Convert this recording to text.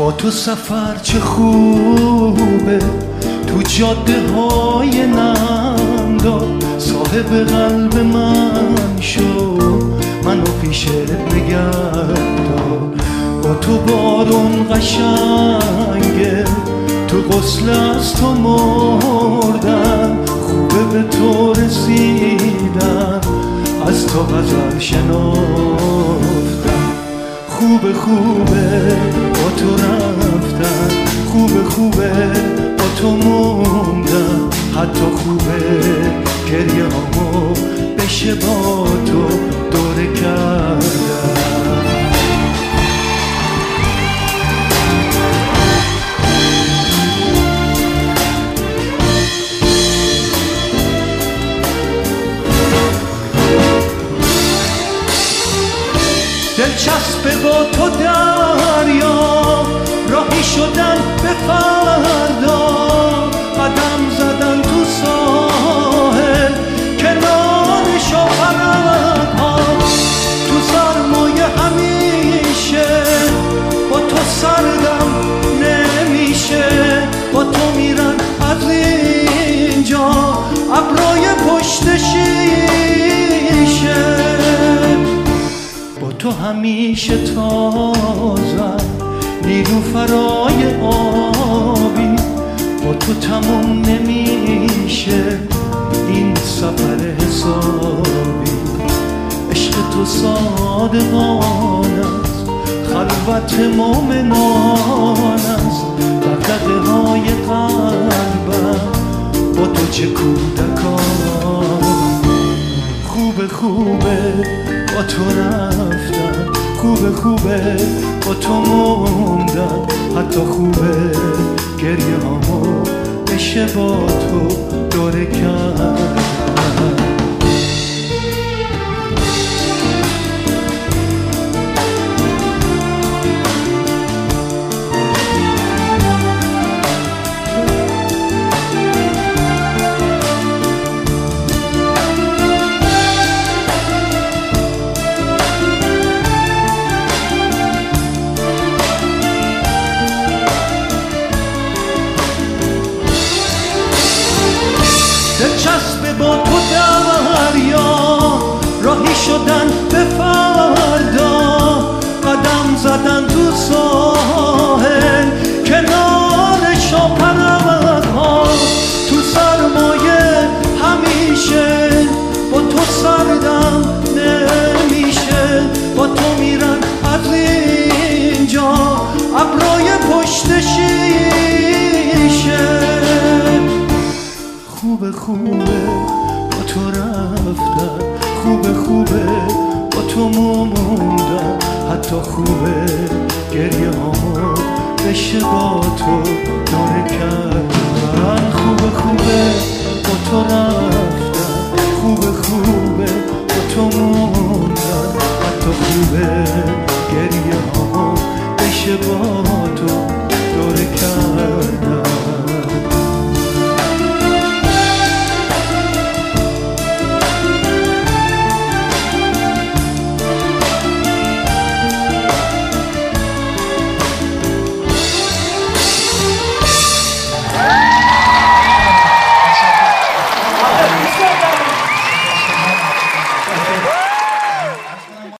با تو سفر چه خوبه، تو جاده های نمدار، صاحب قلب من شو، منو پیشت نگهدار. با تو بارون قشنگه، تو غسل از تو مردن، خوبه به تو رسیدن، از تو غزل شنفتن. خوبه خوبه با تو رفتن، خوبه خوبه با تو موندن، حتی خوبه گریه هامو بشه با تو دوره کردن. دلچسبه با تو دریا، راهی شدن به فردا، قدم زدن تو ساحل، کنار شاهرگ‌ها، تو سرمایه همیشه با تو سردم نمیشه، با تو میرن از اینجا ابرای پشت شیشه. تو همیشه تازه، نیلوفرای آبی، با تو تموم نمیشه این سفر حسابی. عشق تو صادقانه است، خلوت مومنانه است، دغدغه های قلبم با تو چه کودکان. خوبه خوبه با تو رفتن، خوبه خوبه با تو موندن، حتی خوبه گریه هامو بشه با تو دوره کردن. دلچسبه با تو دریا، راهی شدن به فردا، قدم زدن تو ساحل، کنار شاپرک‌ها، تو سرمایه همیشه با تو سردم نمیشه، با تو میرن از اینجا ابرای پشت شیشه. خوبه خوبه با تو رفتن، خوبه خوبه با تو موندن، حتی خوبه گریه هامو بشه با تو دوره کردن. خوبه خوبه با تو رفتن، خوبه خوبه با تو موندن، حتی خوبه گریه هامو بشه با